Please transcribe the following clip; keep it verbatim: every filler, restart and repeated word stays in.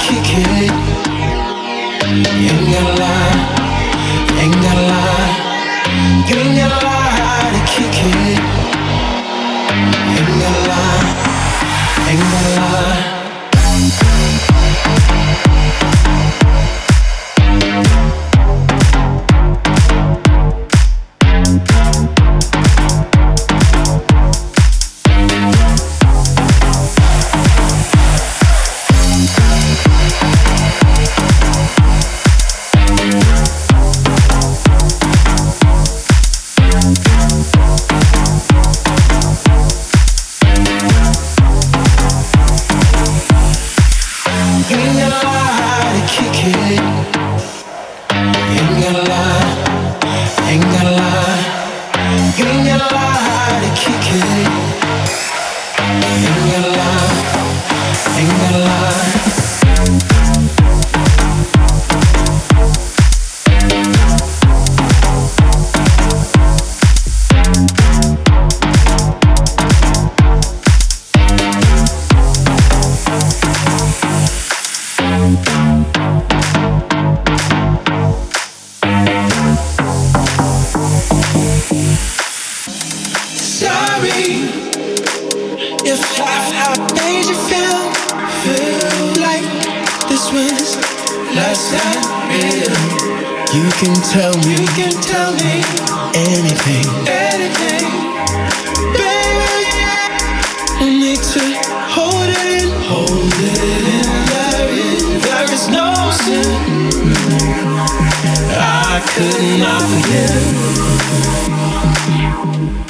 kick it. You ain't gotta lie, ain't gotta lie. You ain't gotta lie to kick it. You ain't gotta lie, ain't gotta lie. You can tell me, you can tell me anything, anything, baby. No need to hold it in, hold it in. There is, there is no sin I could not forgive.